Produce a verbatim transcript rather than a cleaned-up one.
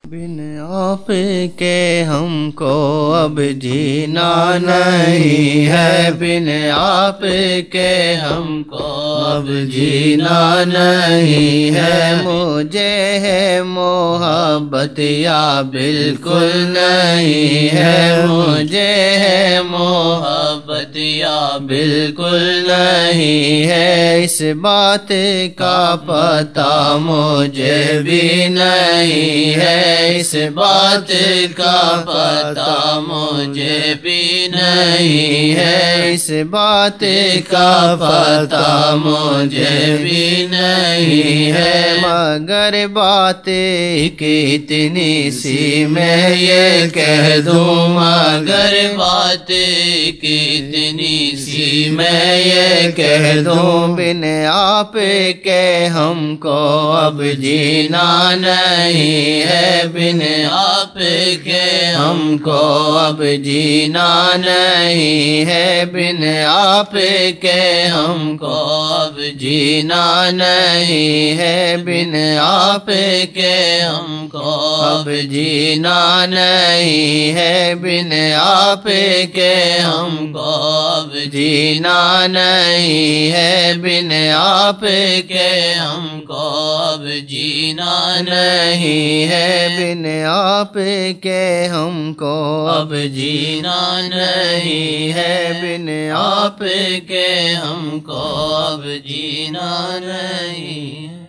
بن آپ کے ہم کو اب جینا نہیں ہے، بن آپ کے ہم کو اب جینا نہیں ہے، مجھے ہے محبت یا بالکل نہیں ہے، مجھے ہے محبت یا بالکل نہیں ہے، اس بات کا پتہ مجھے بھی نہیں ہے، اس بات کا پتہ مجھے بھی نہیں ہے، اس بات کا پتہ مجھے بھی نہیں ہے، مگر بات کتنی سی میں یہ کہہ دوں، مگر بات کتنی سی میں یہ کہہ دوں، بن آپ کے ہم کو اب جینا نہیں ہے، بن آپ کے ہم کو اب جینا نہیں ہے، بن آپ کے ہم کو اب جینا نہیں ہے، بن آپ کے ہم کو اب جینا نہیں ہے، بن آپ کے ہم کو اب جینا نہیں ہے، بن آپ کے ہم کو اب جینا نہیں ہے، بن آپ کے ہم کو اب جینا نہیں ہے، بن آپ کے ہم کو اب جینا نہیں ہے۔